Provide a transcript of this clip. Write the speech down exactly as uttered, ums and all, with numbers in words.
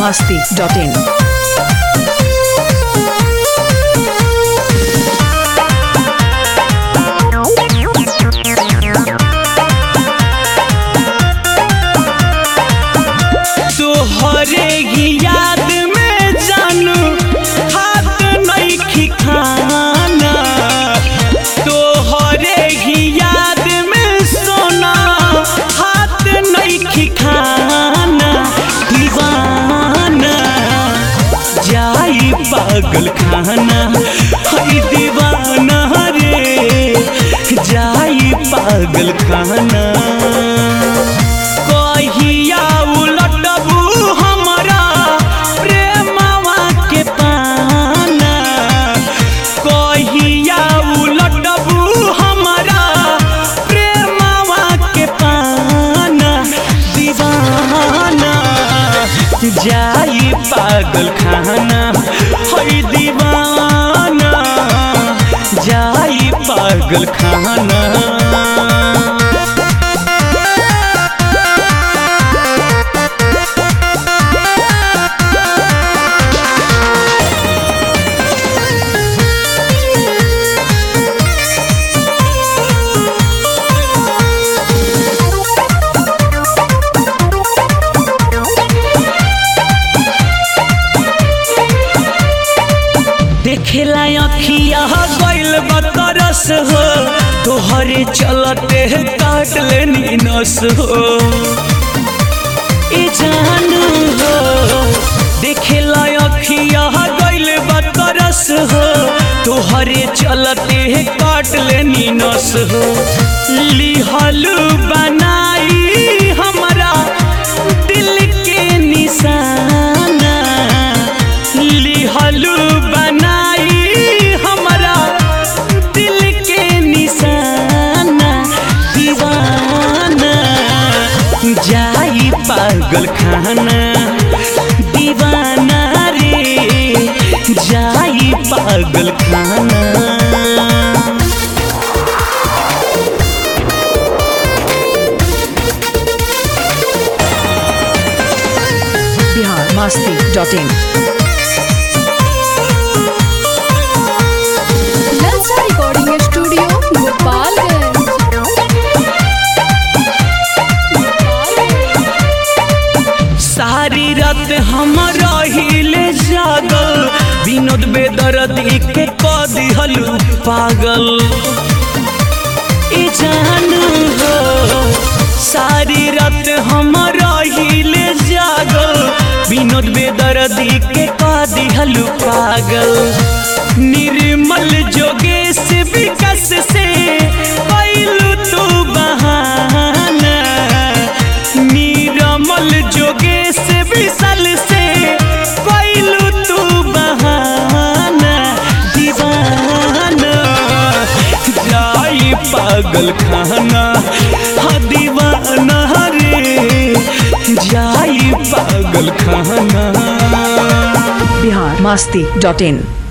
masti dot in. तोहरे ही याद में जानू हाथ नहीं खिखाना, तोहरे ही याद में सोना हाथ नहीं खिखाना। दीवाना जाई पागल खाना, हई दीवाना रे जाई पागल खाना। कहिया उलटबू हमरा प्रेमवा के पाना, कहिया उलटबू हमरा प्रेमवा के पाना। दीवाना जाई पागल खाना, हई दीवाना जाई पागल खाना। देखेला अखिया गइल बतरस हो, तोहरे चलते काट लेनी नस हो। ए जानू हो देखेला अखिया गइल बतरस हो, तोहरे चलते काट लेनी नस हो। लिहलू बनाई हमरा दिल के निशाना, लिहलू जाई पागल खाना। दीवाना रे जाई पागल खाना। Bihar masti dot in. ललचा रिकॉर्डिंग स्टूडियो गोपालगंज। सारी रात हम रहिले जागल, विनोद बेदर्दी के क दिहलू पागल। ए जानू हो सारी रात हम रहिले जागल, विनोद बेदर्दी के क दिहलू पागल। निर्मल जोगेश विकास से कैलू तू बहाना, निर्मल जोगेश विशाल से कैलू तू बहाना। दीवाना जाई पागल खाना, हाँ दीवाना रे जाई पागल खाना। Bihar masti dot in.